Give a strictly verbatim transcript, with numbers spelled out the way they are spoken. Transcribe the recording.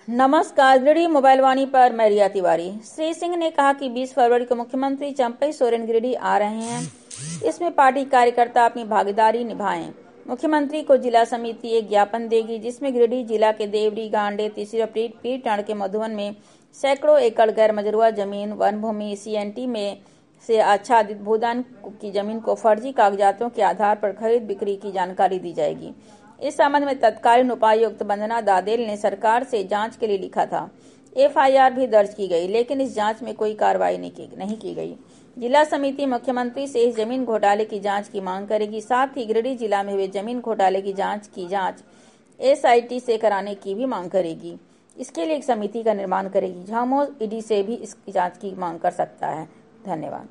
नमस्कार, गिरिडीह मोबाइल वाणी पर मैं रिया तिवारी। श्री सिंह ने कहा कि बीस फरवरी को मुख्यमंत्री चंपई सोरेन गिरिडीह आ रहे हैं। इसमें पार्टी कार्यकर्ता अपनी भागीदारी निभाएं। मुख्यमंत्री को जिला समिति एक ज्ञापन देगी, जिसमें गिरिडीह जिला के देवरी, गांडे, तीसरा पीरटांड के मधुवन में सैकड़ों एकड़ गैर मजरूआ जमीन, वन भूमि, सीएनटी में से आच्छादित भूदान की जमीन को फर्जी कागजातों के आधार पर खरीद बिक्री की जानकारी दी जाएगी। इस संबंध में तत्कालीन उपायुक्त वंदना दादेल ने सरकार से जांच के लिए लिखा था। एफआईआर भी दर्ज की गई, लेकिन इस जांच में कोई कार्रवाई नहीं की, नहीं की गई। जिला समिति मुख्यमंत्री से इस जमीन घोटाले की जांच की मांग करेगी। साथ ही गिरिडीह जिला में हुए जमीन घोटाले की जांच की जांच एसआईटी से कराने की भी मांग करेगी। इसके लिए एक समिति का निर्माण करेगी। झामोह ईडी से भी इसकी जांच की मांग कर सकता है। धन्यवाद।